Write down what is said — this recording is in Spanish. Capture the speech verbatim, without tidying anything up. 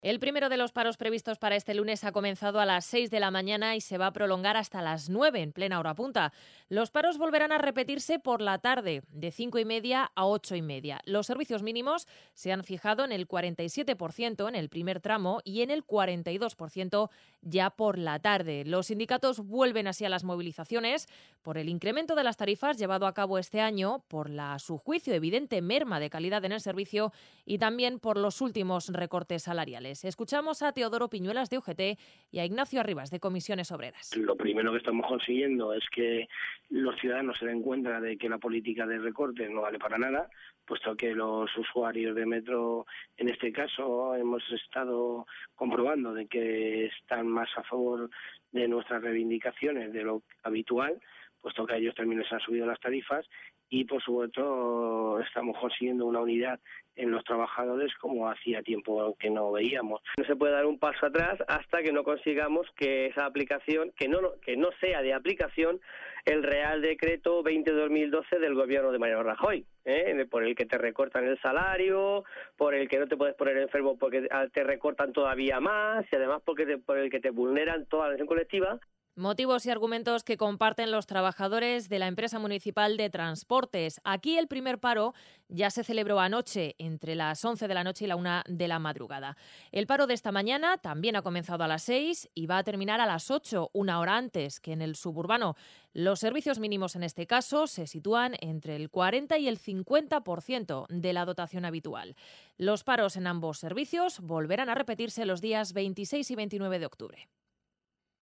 El primero de los paros previstos para este lunes ha comenzado a las seis de la mañana y se va a prolongar hasta las nueve, en plena hora punta. Los paros volverán a repetirse por la tarde, de cinco y media a ocho y media. Los servicios mínimos se han fijado en el cuarenta y siete por ciento en el primer tramo y en el cuarenta y dos por ciento ya por la tarde. Los sindicatos vuelven así a las movilizaciones por el incremento de las tarifas llevado a cabo este año, por la, a su juicio, evidente merma de calidad en el servicio y también por los últimos recortes salariales. Escuchamos a Teodoro Piñuelas de U G T y a Ignacio Arribas de Comisiones Obreras. Lo primero que estamos consiguiendo es que los ciudadanos se den cuenta de que la política de recortes no vale para nada, puesto que los usuarios de metro, en este caso, hemos estado comprobando de que están más a favor de nuestras reivindicaciones de lo habitual, puesto que a ellos también les han subido las tarifas y, por supuesto, estamos consiguiendo una unidad en los trabajadores como hacía tiempo que no veíamos. No se puede dar un paso atrás hasta que no consigamos que esa aplicación, que no que no sea de aplicación el Real Decreto veinte barra dos mil doce del Gobierno de Mariano Rajoy, ¿eh? por el que te recortan el salario, por el que no te puedes poner enfermo porque te recortan todavía más y además porque te, por el que te vulneran toda la acción colectiva. Motivos y argumentos que comparten los trabajadores de la empresa municipal de transportes. Aquí el primer paro ya se celebró anoche, entre las once de la noche y la una de la madrugada. El paro de esta mañana también ha comenzado a las seis y va a terminar a las ocho, una hora antes que en el suburbano. Los servicios mínimos en este caso se sitúan entre el cuarenta y el cincuenta por ciento de la dotación habitual. Los paros en ambos servicios volverán a repetirse los días veintiséis y veintinueve de octubre.